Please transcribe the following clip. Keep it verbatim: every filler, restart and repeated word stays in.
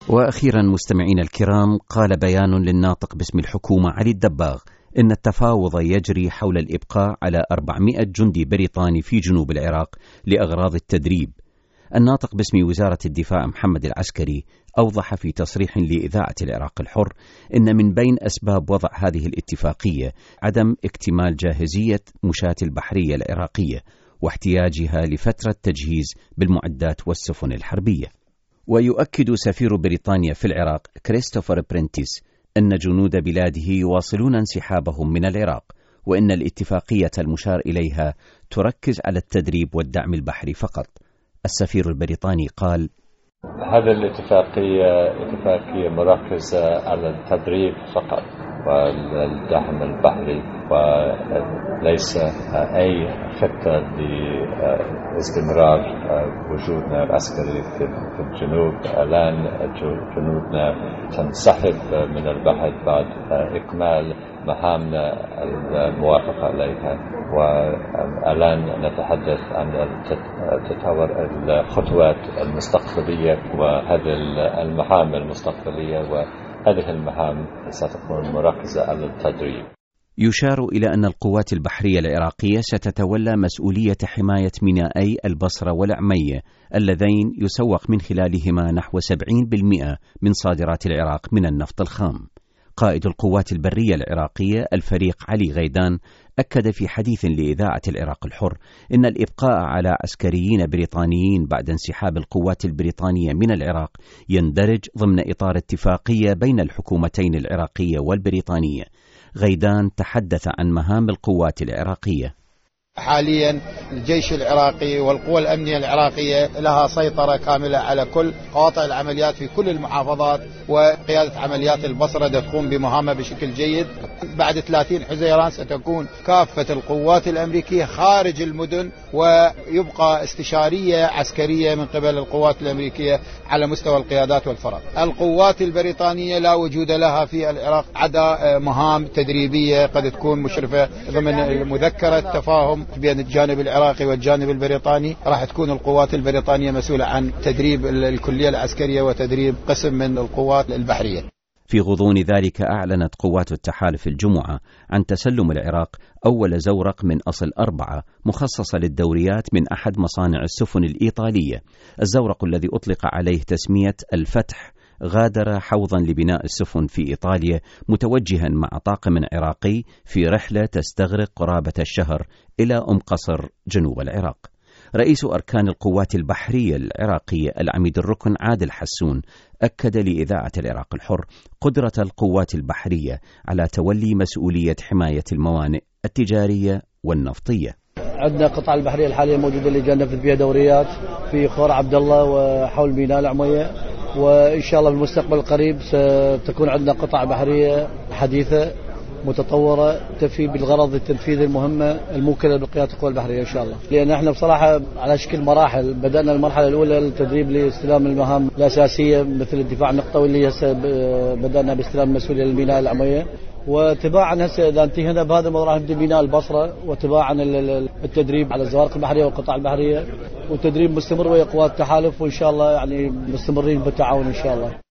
وأخيرا مستمعين الكرام، قال بيان للناطق باسم الحكومة علي الدباغ إن التفاوض يجري حول الإبقاء على أربعمائة جندي بريطاني في جنوب العراق لأغراض التدريب. الناطق باسم وزارة الدفاع محمد العسكري أوضح في تصريح لإذاعة العراق الحر إن من بين أسباب وضع هذه الاتفاقية عدم اكتمال جاهزية مشاة البحرية العراقية واحتياجها لفترة تجهيز بالمعدات والسفن الحربية. ويؤكد سفير بريطانيا في العراق كريستوفر برينتيس أن جنود بلاده يواصلون انسحابهم من العراق، وإن الاتفاقية المشار إليها تركز على التدريب والدعم البحري فقط. السفير البريطاني قال: هذه الاتفاقية اتفاقية مركزة على التدريب فقط والدعم البحري، وليس أي خطة لاستمرار وجودنا العسكري في الجنوب. الآن جنودنا تنسحب من البحر بعد إكمال مهامنا الموافقة عليها، والآن نتحدث عن تطور الخطوات المستقبلية وهذه المهام المستقبلية، وهذه المهام ستكون مركزة على التدريب. يشار إلى أن القوات البحرية العراقية ستتولى مسؤولية حماية مينائي البصرة والعمية اللذين يسوق من خلالهما نحو سبعين بالمئة من صادرات العراق من النفط الخام. قائد القوات البرية العراقية الفريق علي غيدان أكد في حديث لإذاعة العراق الحر إن الإبقاء على عسكريين بريطانيين بعد انسحاب القوات البريطانية من العراق يندرج ضمن إطار اتفاقية بين الحكومتين العراقية والبريطانية. غيدان تحدث عن مهام القوات العراقية. حاليا الجيش العراقي والقوى الأمنية العراقية لها سيطرة كاملة على كل قواطع العمليات في كل المحافظات، وقيادة عمليات البصرة تقوم بمهامها بشكل جيد. بعد ثلاثين حزيران ستكون كافة القوات الأمريكية خارج المدن، ويبقى استشارية عسكرية من قبل القوات الأمريكية على مستوى القيادات والفرق. القوات البريطانية لا وجود لها في العراق عدا مهام تدريبية قد تكون مشرفة ضمن مذكرة تفاهم بين الجانب العراقي والجانب البريطاني. راح تكون القوات البريطانية مسؤولة عن تدريب الكلية العسكرية وتدريب قسم من القوات البحرية. في غضون ذلك أعلنت قوات التحالف الجمعة عن تسلم العراق أول زورق من أصل أربعة مخصصة للدوريات من أحد مصانع السفن الإيطالية. الزورق الذي أطلق عليه تسمية الفتح غادر حوضا لبناء السفن في إيطاليا متوجها مع طاقم عراقي في رحلة تستغرق قرابة الشهر إلى أم قصر جنوب العراق. رئيس أركان القوات البحرية العراقية العميد الركن عادل حسون أكد لإذاعة العراق الحر قدرة القوات البحرية على تولي مسؤولية حماية الموانئ التجارية والنفطية. عندنا قطع البحرية الحالية موجودة اللي جاء نفذ بها دوريات في خور عبد الله وحول ميناء العمية، وإن شاء الله بالمستقبل القريب ستكون عندنا قطع بحرية حديثة متطورة تفي بالغرض التنفيذ المهمة الموكلة بقيادة القوى البحرية إن شاء الله. لأن احنا بصراحة على شكل مراحل، بدأنا المرحلة الأولى التدريب لاستلام المهام الأساسية مثل الدفاع النقطوي اللي هسه بدأنا باستلام المسؤولية للميناء العمية، وتباعا هسه إذا انتهينا بهذا الموضوع راح نبدأ بناء البصرة، وتباعا التدريب على الزوارق البحرية والقطاع البحرية، وتدريب مستمر ويا قوات التحالف، وإن شاء الله يعني مستمرين بالتعاون إن شاء الله.